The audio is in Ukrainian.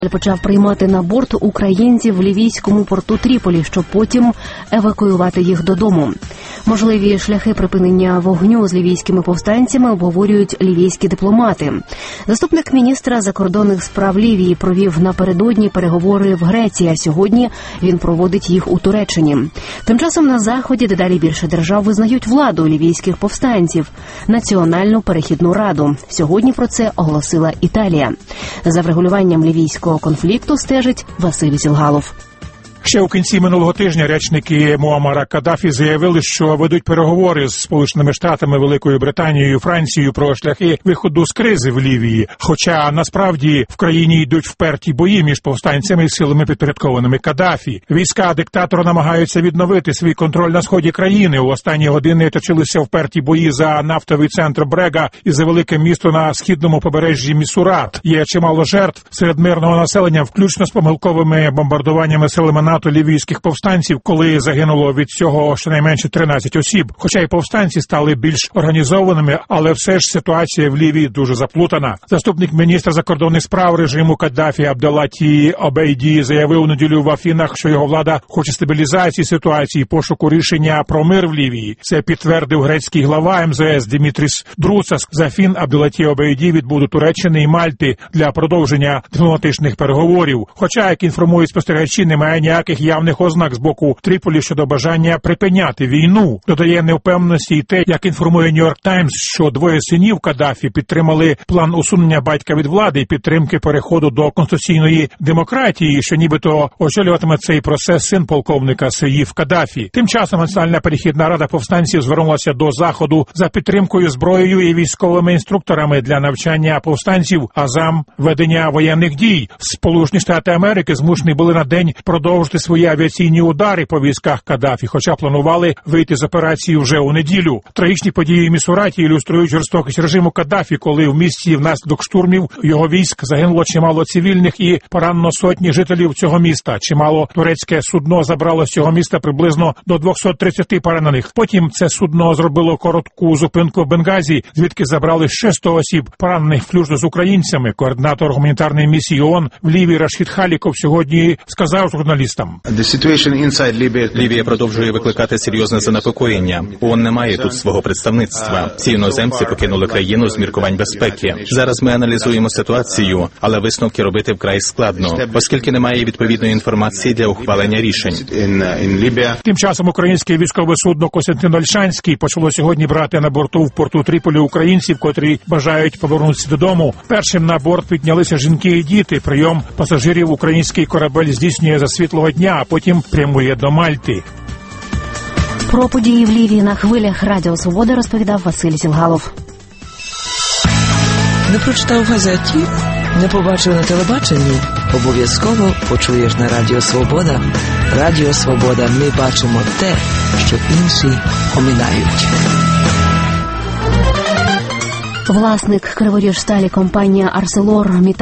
почав приймати на борт українців в лівійському порту Тріполі, щоб потім евакуювати їх додому. Можливі шляхи припинення вогню з лівійськими повстанцями обговорюють лівійські дипломати. Заступник міністра закордонних справ Лівії провів напередодні переговори в Греції, а сьогодні він проводить їх у Туреччині. Тим часом на Заході дедалі більше держав визнають владу лівійських повстанців – Національну перехідну раду. Сьогодні про це оголосила Італія. За врегулюванням лівійського конфлікту стежить Василь Сілгалов. Ще у кінці минулого тижня речники Муаммара Каддафі заявили, що ведуть переговори з Сполученими Штатами, Великою Британією, Францією про шляхи виходу з кризи в Лівії. Хоча насправді в країні йдуть вперті бої між повстанцями і силами підпорядкованими Каддафі. Війська диктатора намагаються відновити свій контроль на сході країни. У останні години точилися вперті бої за нафтовий центр Брега і за велике місто на східному побережжі Місурат. Є чимало жертв серед мирного населення, включно з помилковими бомбардуваннями силами НАТО лівійських повстанців, коли загинуло від цього щонайменше 13 осіб. Хоча й повстанці стали більш організованими, але все ж ситуація в Лівії дуже заплутана. Заступник міністра закордонних справ режиму Каддафі Абделаті Обейді заявив у неділю в Афінах, що його влада хоче стабілізації ситуації, пошуку рішення про мир в Лівії. Це підтвердив грецький глава МЗС Дімітріс Друцас. З Афін Абделаті Обейді відбув до Туреччини і Мальти для продовження дипломатичних переговорів. Хоча, як інформують спостерігачі, немає ніяких явних ознак з боку Тріполі щодо бажання припиняти війну. Додає невпевненості і те, як інформує Нью-Йорк Таймс, що двоє синів Каддафі підтримали план усунення батька від влади і підтримки переходу до конституційної демократії, що нібито очолюватиме цей процес син полковника Сеїф Каддафі. Тим часом Національна перехідна рада повстанців звернулася до Заходу за підтримкою зброєю і військовими інструкторами для навчання повстанців, азам ведення воєнних дій. Сполучені Штати Америки змушені були на день продовжити свої авіаційні удари по військах Каддафі, хоча планували вийти з операції вже у неділю. Трагічні події в Місураті ілюструють жорстокість режиму Каддафі, коли в місті внаслідок штурмів його військ загинуло чимало цивільних і поранено сотні жителів цього міста. Чимало турецьке судно забрало з цього міста приблизно до 230 поранених. Потім це судно зробило коротку зупинку в Бенгазі, звідки забрали ще 100 осіб, поранених включно з українцями. Координатор гуманітарної місії ООН в Лівії Рашид Халіков сьогодні сказав журналістам: Лівія продовжує викликати серйозне занепокоєння. ООН не має тут свого представництва. Ці іноземці покинули країну з міркувань безпеки. Зараз ми аналізуємо ситуацію, але висновки робити вкрай складно, оскільки немає відповідної інформації для ухвалення рішень. Тим часом українське військове судно «Костянтин Ольшанський» почало сьогодні брати на борту в порту Тріполі українців, котрі бажають повернутися додому. Першим на борт піднялися жінки і діти. Прийом пасажирів український корабель здійснює за світлого дня, а потім прямує до Мальти. Про події в Лівії на хвилях Радіо Свобода розповідав Василь Сілгалов. Не прочитав в газеті, не побачив на телебаченні? Обов'язково почуєш на Радіо Свобода. Радіо Свобода. Ми бачимо те, що інші оминають. Власник Криворіжсталі компанія «Арселор»